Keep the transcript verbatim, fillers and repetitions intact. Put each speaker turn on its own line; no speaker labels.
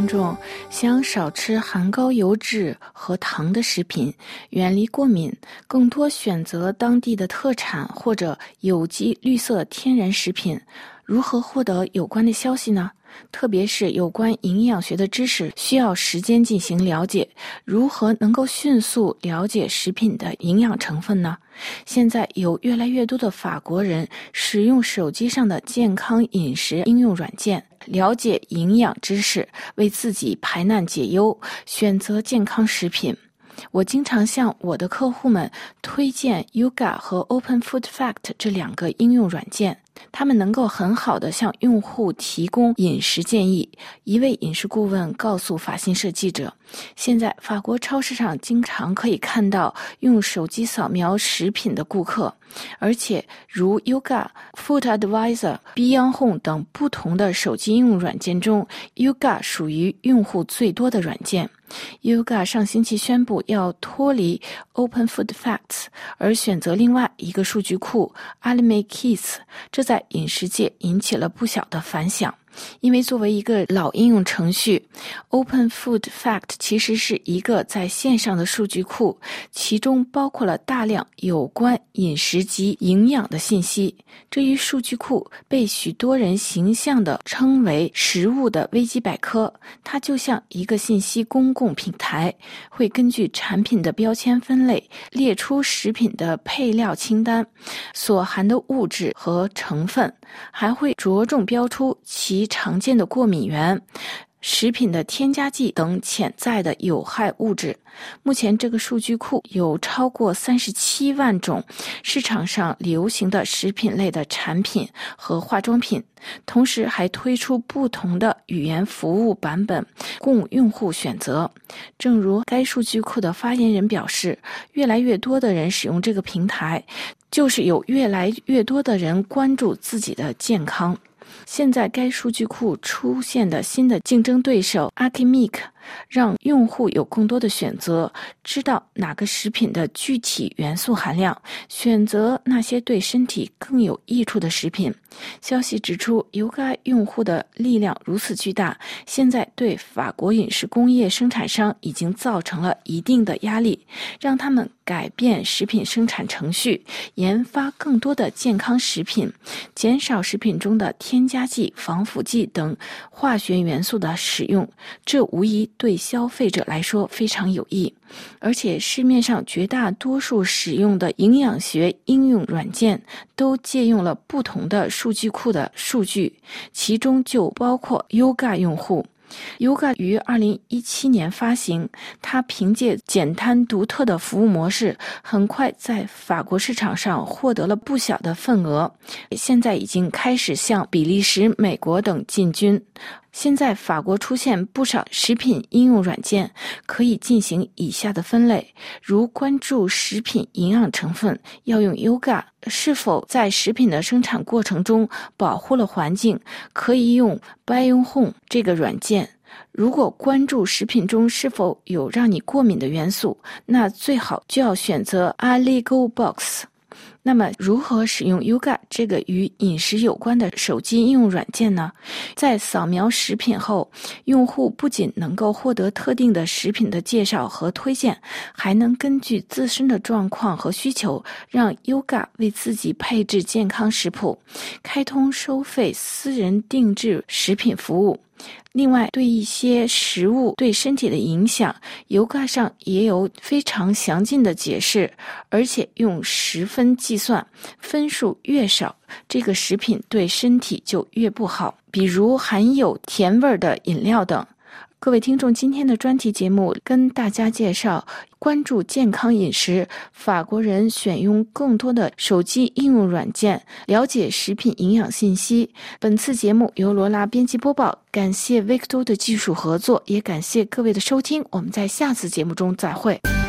众想少吃含高油脂和糖的食品，远离过敏，更多选择当地的特产或者有机绿色天然食品。如何获得有关的消息呢？特别是有关营养学的知识需要时间进行了解，如何能够迅速了解食品的营养成分呢？现在有越来越多的法国人使用手机上的健康饮食应用软件，了解营养知识，为自己排难解忧，选择健康食品。我经常向我的客户们推荐 Yuga 和 Open Food Fact 这两个应用软件，他们能够很好地向用户提供饮食建议。一位饮食顾问告诉法新社记者，现在法国超市上经常可以看到用手机扫描食品的顾客，而且如 Yuga、Food Advisor、Beyond Home 等不同的手机应用软件中， Yuga 属于用户最多的软件。Yuga 上星期宣布要脱离 Open Food Facts， 而选择另外一个数据库 Alimakis， 这在饮食界引起了不小的反响。因为作为一个老应用程序， Open Food Fact 其实是一个在线上的数据库，其中包括了大量有关饮食及营养的信息。这一数据库被许多人形象地称为食物的维基百科，它就像一个信息公共平台，会根据产品的标签分类，列出食品的配料清单、所含的物质和成分，还会着重标出其常见的过敏源、食品的添加剂等潜在的有害物质。目前这个数据库有超过三十七万种市场上流行的食品类的产品和化妆品，同时还推出不同的语言服务版本供用户选择。正如该数据库的发言人表示，越来越多的人使用这个平台，就是有越来越多的人关注自己的健康。现在该数据库出现的新的竞争对手 Akimic 让用户有更多的选择，知道哪个食品的具体元素含量，选择那些对身体更有益处的食品。消息指出，Yuga用户的力量如此巨大，现在对法国饮食工业生产商已经造成了一定的压力，让他们改变食品生产程序，研发更多的健康食品，减少食品中的添加剂、防腐剂等化学元素的使用，这无疑对消费者来说非常有益。而且市面上绝大多数使用的营养学应用软件都借用了不同的数据库的数据，其中就包括 Yuga 用户。Yuga 于二零一七年发行，它凭借简单独特的服务模式，很快在法国市场上获得了不小的份额，现在已经开始向比利时、美国等进军。现在法国出现不少食品应用软件，可以进行以下的分类，如关注食品营养成分要用 Yuga， 是否在食品的生产过程中保护了环境，可以用 Beyond Home 这个软件。如果关注食品中是否有让你过敏的元素，那最好就要选择 AllergoBox。那么如何使用 Yuga 这个与饮食有关的手机应用软件呢？在扫描食品后，用户不仅能够获得特定的食品的介绍和推荐，还能根据自身的状况和需求，让 Yuga 为自己配置健康食谱，开通收费私人定制食品服务。另外，对一些食物对身体的影响， Yuga 上也有非常详尽的解释，而且用十分计算，分数越少，这个食品对身体就越不好，比如含有甜味的饮料等。各位听众，今天的专题节目跟大家介绍关注健康饮食，法国人选用更多的手机应用软件，了解食品营养信息。本次节目由罗拉编辑播报，感谢 Victor 的技术合作，也感谢各位的收听，我们在下次节目中再会。